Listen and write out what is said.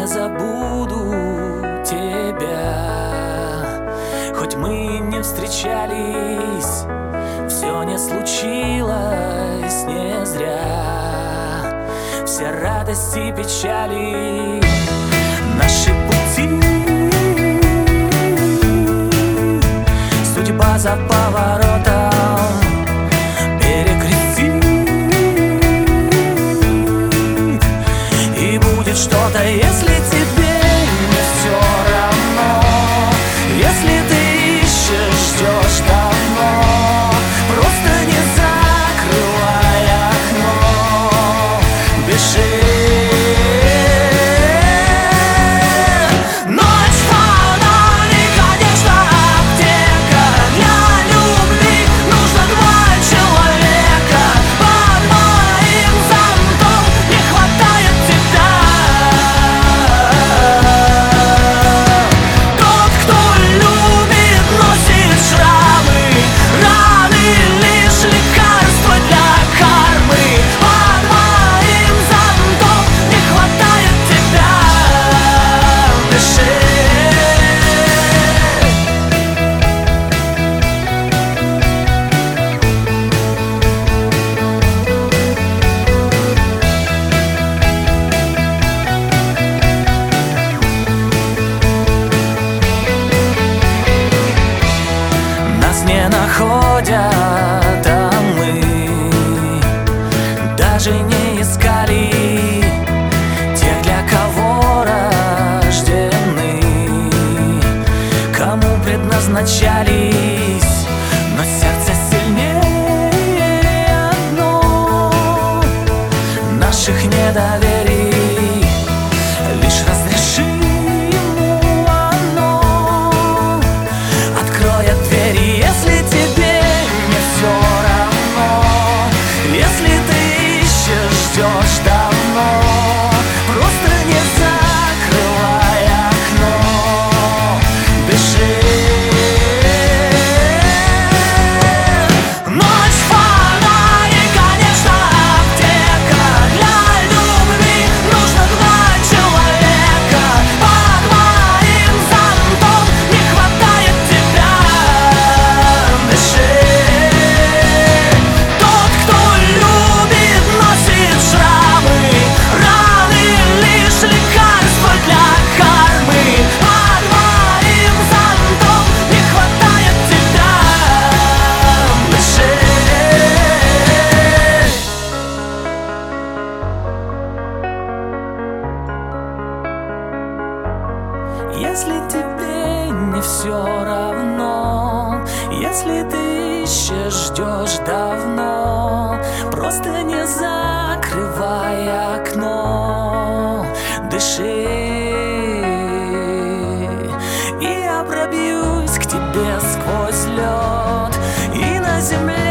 забуду тебя. Хоть мы не встречались, все не случилось не зря. Все радости и печали, наши пути, судьба за поворотом перекрестит. И будет что-то, если тебе не все равно, если ты ищешь, ждешь давно, просто не закрывай окно, дыши. Ночь, фонарь, конечно, аптека для любви. Нужно два человека. Под моим зонтом не хватает тебя. Тот, кто любит, носит шрамы, раны лишь лекарства для кармы. Под моим зонтом не хватает тебя. Дыши. Нас не находят, а мы даже не искали тех, для кого рождены, кому предназначались. Но сердце сильнее одно наших недоверий. Лишь разреши ему оно, откроет двери. Если тебе не все равно, если ты ищешь, ждешь давно, просто не закрывай окно, дыши. Ночь, фонарь, конечно, аптека для любви. Нужно два человека. Под моим зонтом не хватает тебя. Дыши. Тот, кто любит, носит шрамы, раны лишь лекарства для кармы. Под моим зонтом не хватает тебя. Дыши. Если тебе не все равно, если ты ищешь, ждешь давно, просто не закрывай окно, дыши. И я пробьюсь к тебе сквозь лед, и на земле